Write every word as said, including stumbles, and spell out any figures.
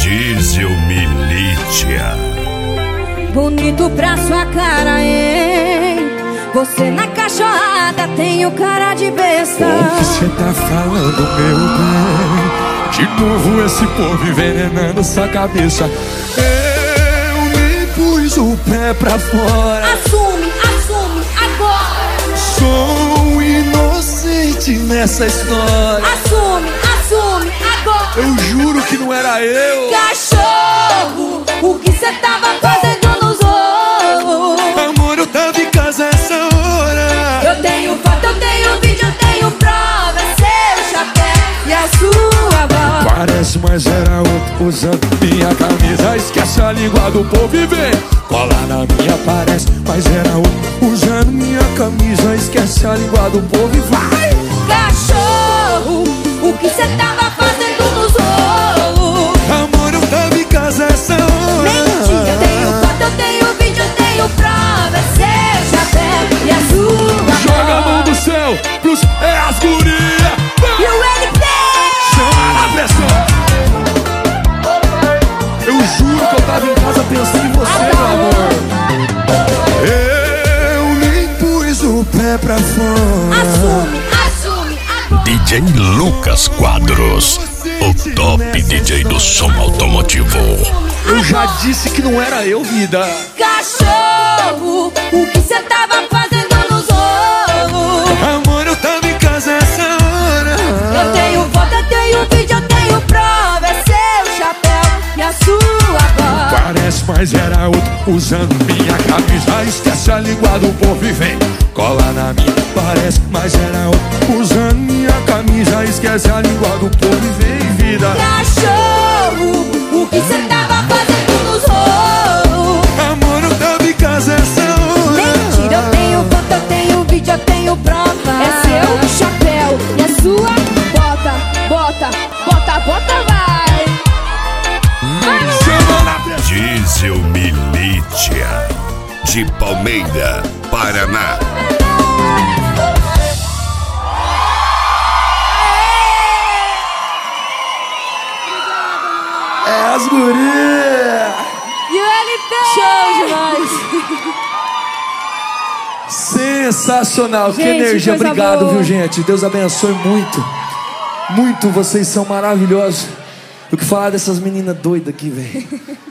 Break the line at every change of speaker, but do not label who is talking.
Diesel Militia.
Bonito pra sua cara, hein? Você na cachorrada tem o cara de besta.
O que cê tá falando, meu bem? De novo esse povo envenenando sua cabeça. Eu nem pus o pé pra fora.
Assume, assume, agora.
Sou inocente nessa história.
Assume, assume, agora.
Eu juro que não era eu.
Cachorro, o que cê tava fazendo nos ovos?
Amor, eu tava em casa essa hora.
Eu tenho foto, eu tenho vídeo, eu tenho prova. Seu chapéu e a sua voz.
Parece, mas era outro usando minha camisa. Esquece a língua do povo e vem cola na minha. Parece, mas era outro usando minha camisa. Esquece a língua do povo e vai.
Cachorro, o que cê tava fazendo nos ovos?
Amor, eu tava em casa essa hora.
Mentira, eu tenho foto, eu tenho vídeo, eu tenho prova. Seu chapéu e a sua
Joga a mão do céu pros é as guria.
e o L P.
Chama na pressão. Eu juro que eu tava em casa pensando em você, meu amor. Eu nem pus o pé pra fora.
Assume, assume, agora.
D J Lucas Quadros, o top D J do som automotivo.
Eu já disse que não era eu, vida.
Cachorro, o que cê tava fazendo nos ovos?
Amor, eu tava em casa essa hora.
Eu tenho foto, eu tenho vídeo, eu tenho prova. É seu chapéu e a sua voz.
Parece, mas era outro usando minha camisa. Esquece a língua do povo e vem cola na minha. Parece, mas era outro usando minha camisa. Esquece a língua do povo e vem, vida.
Cachorro, o que cê tava fazendo nos ovos?
Amor, eu tava em casa essa hora.
Mentira, eu tenho foto, eu tenho vídeo, eu tenho prova. É seu chapéu e a sua bota, bota, bota, bota, vai.
Chama na pressão.
Diesel Militia, de Palmeira, Paraná.
É as gurias.
E o L P. Show demais.
Sensacional, que
Gente,
energia,
coisa
obrigado,
boa.
viu, gente? Deus abençoe muito. Muito, vocês são maravilhosos. O que falar dessas meninas doidas aqui, velho?